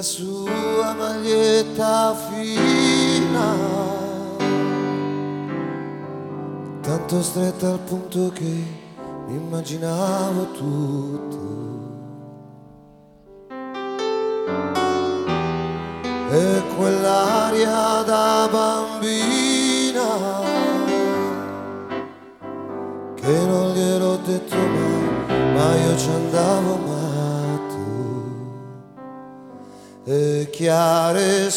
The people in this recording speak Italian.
la sua maglietta fina, tanto stretta al punto che mi immaginavo tutto. E quell'aria da bambina che non gliel'ho detto mai, ma io ci andavo matto. E chiare